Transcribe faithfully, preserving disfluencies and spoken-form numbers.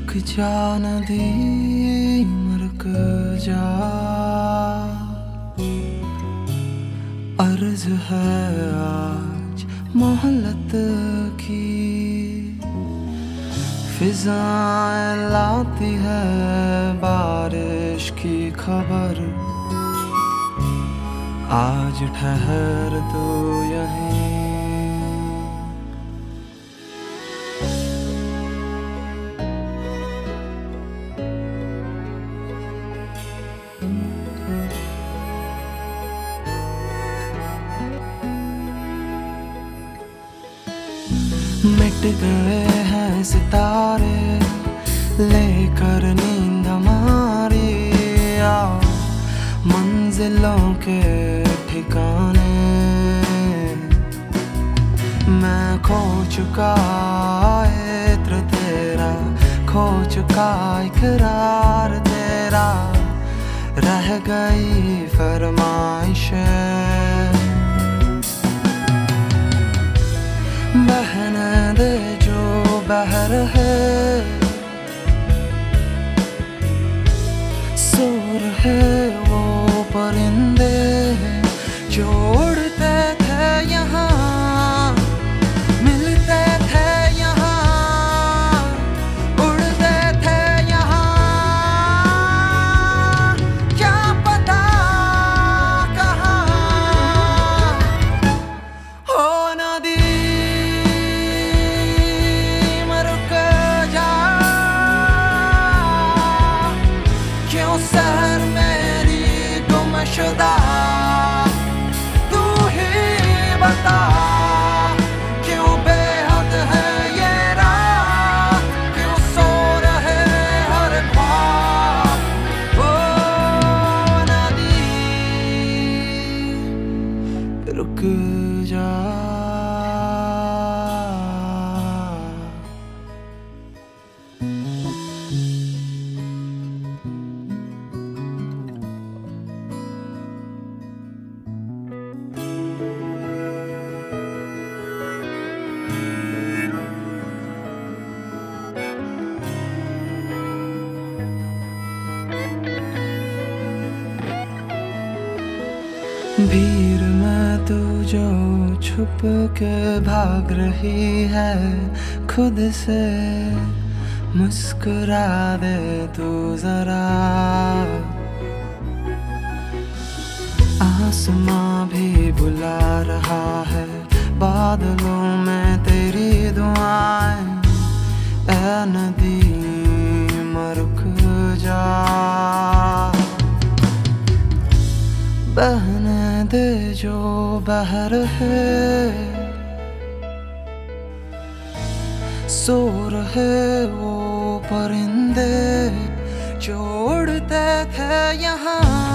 रुक जा नदी रुक जा, अर्ज है आज मोहल्लत की। फिजाएं लाती है बारिश की खबर, आज ठहर तो यहीं। मिट गए हैं सितारे लेकर नींद हमारी, आओ मंजिलों के ठिकाने। मैं खो चुका इत्र तेरा, खो चुका इकरार तेरा, रह गई फरमाइशें। बहने दे जो बहर है, सो रहे वो परिंदे जो उड़ते थे यहाँ, मिलते थे यहाँ, उड़ते थे यहाँ। क्या पता कहाँ हो नदी सर मेरी गुमशुदा, तू ही बता क्यों बेहद है ये रात, क्यों सो रहे हर ख्वाब। ओ नदी रुक जा। भीड़ में तू जो छुप के भाग रही है खुद से, मुस्कुरा दे तू जरा। आसमां भी बुला रहा है बादलों में तेरी दुआएं। ऐ नदी रुक जा, बहने दे जो बहर है, सो रहे वो परिंदे जो उड़ते थे यहाँ।